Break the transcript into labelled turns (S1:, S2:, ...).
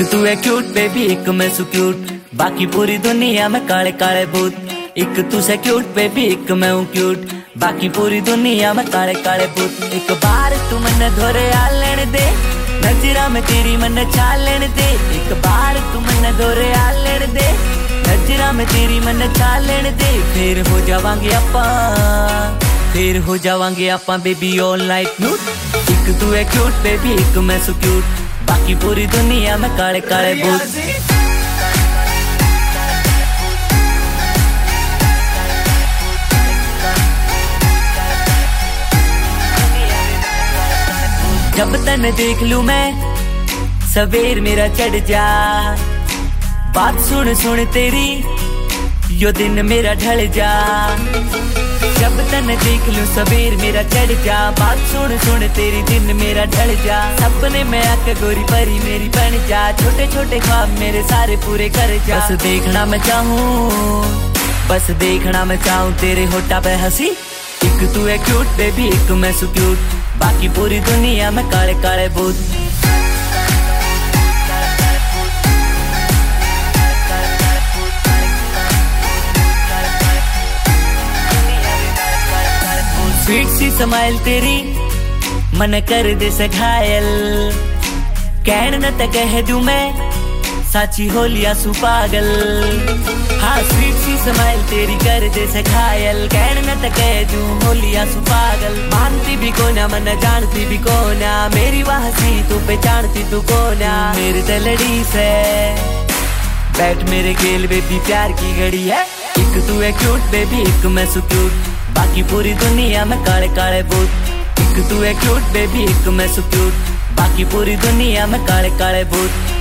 S1: तू है cute baby, एक मैं सू क्यूट, बाकी पूरी दुनिया में काले काले भूत। एक तू से क्यूट बेबी, एक मैं हूँ क्यूट, बाकी पूरी दुनिया में काले काले भूत। एक बार तू मन धोरे आ लेने दे, नजरा में तेरी मन छा लेने दे। एक बार तू मन धोरे आ लेने दे, नजरा में तेरी मन छा लेने दे। फिर हो जावांगे आपा, फिर हो जावांगे आपा बेबी ऑल नाइट नूट। एक तू है क्यूट बेबी, एक मैं सू क्यूट, बाकी पूरी दुनिया में काले काले भूत। जब तन देख लूं मैं सवेर मेरा चढ़ जा, बात सुन सुन तेरी यो दिन मेरा ढल जा। जब तन देख लूं सवेर मेरा चढ़ जा, बात सुन सुन तेरी दिन मेरा ढल जा। सपने में आके गोरी परी मेरी बन जा, छोटे छोटे ख्वाब मेरे सारे पूरे कर जा। बस देखना मैं चाहूं, बस देखना मैं चाहूं तेरे होठा पे हंसी। एक तू है क्यूट बेबी, एक मैं सू क्यूट, बाकी पूरी दुनिया में काले काले भूत। स्वीट सी स्माइल तेरी मन कर दे से घायल, कहन न त कह दूं मैं साची होलिया सू पागल। हाँ स्वीट सी स्माइल तेरी कर दे से घायल, कहन न त कह दूं होलिया सू पागल। मानती भी कोना मन जानती भी कोना, मेरी वाहसी तू पहचानती तू कोना। मेरे तलड़ी से बैठ मेरे गेल बेबी, प्यार की घड़ी है। एक तू है क्यूट बेबी, एक मैं सू क्यूट, बाकी पूरी दुनिया में काले काले भूत। एक तू है क्यूट बेबी, एक मैं सू क्यूट, बाकी पूरी दुनिया में काले काले भूत।